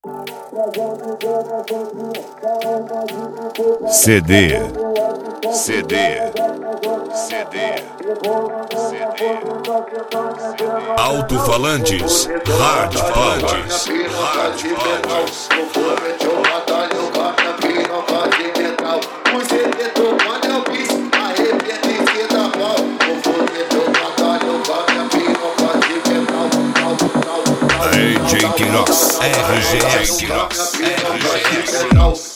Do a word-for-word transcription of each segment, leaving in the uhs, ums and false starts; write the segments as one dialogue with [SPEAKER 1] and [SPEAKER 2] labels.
[SPEAKER 1] C D, C D, C D, alto-falantes, hard-falantes, hard-falantes. A J Queiroz, R G S, R G S.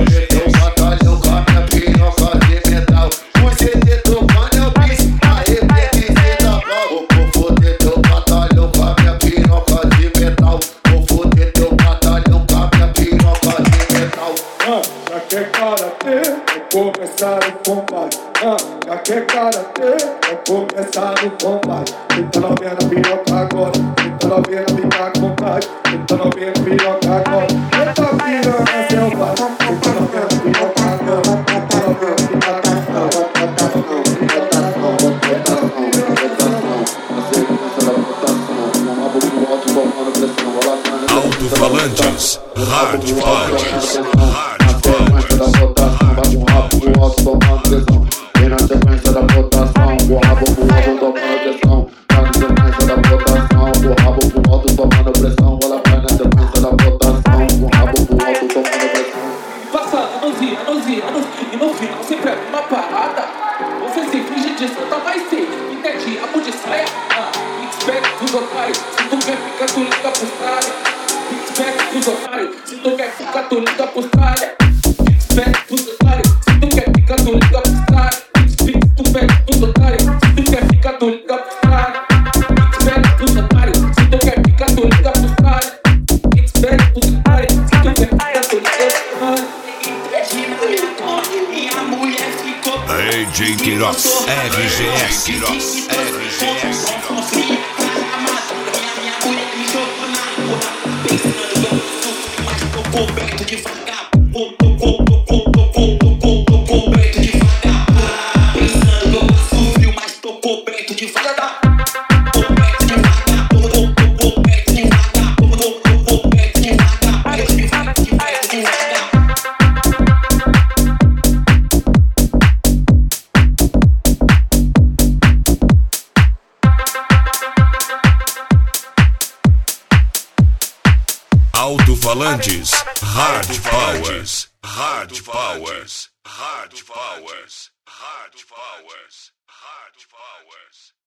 [SPEAKER 2] Já que karatê, vou começar o combate. Ah, já que karatê, vou começar o combate. Tenta novinha na piroca agora, tenta novinha na pica com vontade. Tenta novinha na piroca agora, tenta piranha selvagem. Tenta novinha na piroca agora, tenta novinha na pica
[SPEAKER 1] com alto-falantes, hard-falantes, hard.
[SPEAKER 3] Bate um rabo pro alto, tomando pressão. Vem na sequência da votação, o rabo pro alto, tomando pressão. Vai na sequência da votação, o rabo pro alto, tomando pressão. Ela vai na sequência da votação, o rabo pro alto, tomando pressão.
[SPEAKER 4] Passando anos e anos e anos, e no final sempre é uma parada. Você se finge de santa, vai ser e é diabo de saia. Ah, expect dos otários, se tu quer ficar, tu liga pros caras. Expect dos otários, se tu quer ficar, tu liga pros caras. Expect dos otários, se tu quer ficar, tu liga pros caras. Expect dos otários, se tu quer ficar, tu liga pros caras. Expect dos otários, se tu quer ficar, tu liga pros caras. Expect dos otários, se tu quer ficar, tu liga pros caras.
[SPEAKER 1] A J Queiroz, R G S, R G S.
[SPEAKER 4] Coberto de vagar, coberto de vagar. Pensando eu passo frio, mas tô coberto de vagar. Coberto de vagar, coberto de vagar, coberto de vagar, coberto de vagar, coberto de vagar.
[SPEAKER 1] Alto-falantes, hard powers, hard powers, hard powers, hard powers, hard powers.